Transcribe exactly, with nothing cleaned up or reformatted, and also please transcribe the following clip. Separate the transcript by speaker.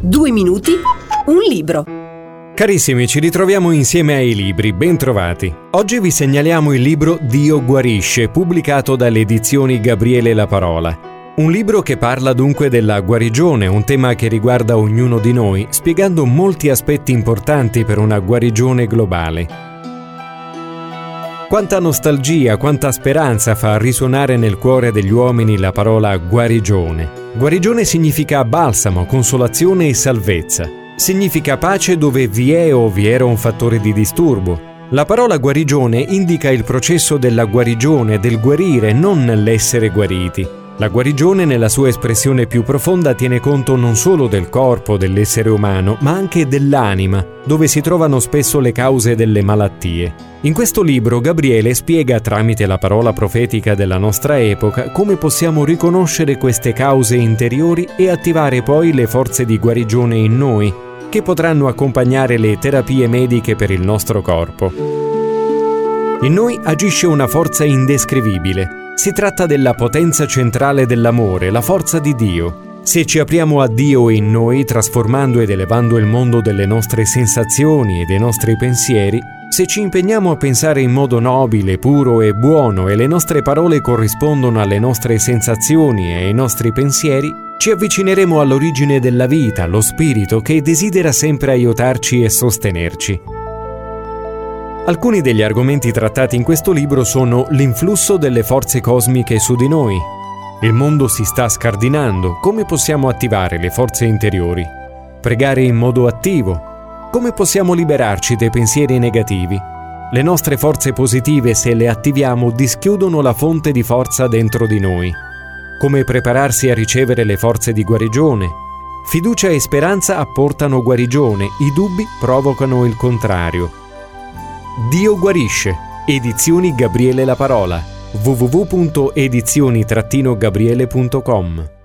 Speaker 1: Due minuti, un libro.
Speaker 2: Carissimi, ci ritroviamo insieme ai libri, ben trovati. Oggi vi segnaliamo il libro Dio guarisce, pubblicato dalle edizioni Gabriele La Parola. Un libro che parla dunque della guarigione, un tema che riguarda ognuno di noi, spiegando molti aspetti importanti per una guarigione globale. Quanta nostalgia, quanta speranza fa risuonare nel cuore degli uomini la parola guarigione. Guarigione significa balsamo, consolazione e salvezza. Significa pace dove vi è o vi era un fattore di disturbo. La parola guarigione indica il processo della guarigione, del guarire, non l'essere guariti. La guarigione nella sua espressione più profonda tiene conto non solo del corpo, dell'essere umano, ma anche dell'anima, dove si trovano spesso le cause delle malattie. In questo libro Gabriele spiega tramite la parola profetica della nostra epoca come possiamo riconoscere queste cause interiori e attivare poi le forze di guarigione in noi, che potranno accompagnare le terapie mediche per il nostro corpo. In noi agisce una forza indescrivibile. Si tratta della potenza centrale dell'amore, la forza di Dio. Se ci apriamo a Dio in noi, trasformando ed elevando il mondo delle nostre sensazioni e dei nostri pensieri, se ci impegniamo a pensare in modo nobile, puro e buono e le nostre parole corrispondono alle nostre sensazioni e ai nostri pensieri, ci avvicineremo all'origine della vita, lo spirito che desidera sempre aiutarci e sostenerci. Alcuni degli argomenti trattati in questo libro sono l'influsso delle forze cosmiche su di noi. Il mondo si sta scardinando, come possiamo attivare le forze interiori? Pregare in modo attivo. Come possiamo liberarci dai pensieri negativi? Le nostre forze positive, se le attiviamo, dischiudono la fonte di forza dentro di noi. Come prepararsi a ricevere le forze di guarigione? Fiducia e speranza apportano guarigione, i dubbi provocano il contrario. Dio guarisce. Edizioni Gabriele La Parola. w w w punto edizioni gabriele punto com